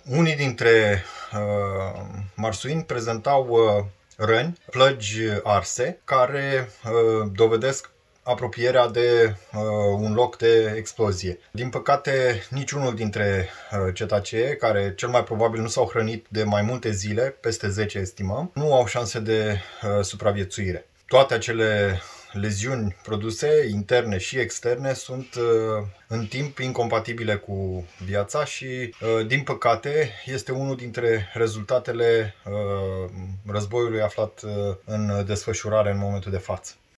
Unii dintre marsuini prezentau răni, plăgi arse, care dovedesc apropierea de un loc de explozie. Din păcate, niciunul dintre cetacee, care cel mai probabil nu s-au hrănit de mai multe zile, peste 10 estimăm, nu au șanse de supraviețuire. Toate acele leziuni produse, interne și externe, sunt în timp incompatibile cu viața și, din păcate, este unul dintre rezultatele războiului aflat în desfășurare în momentul de față.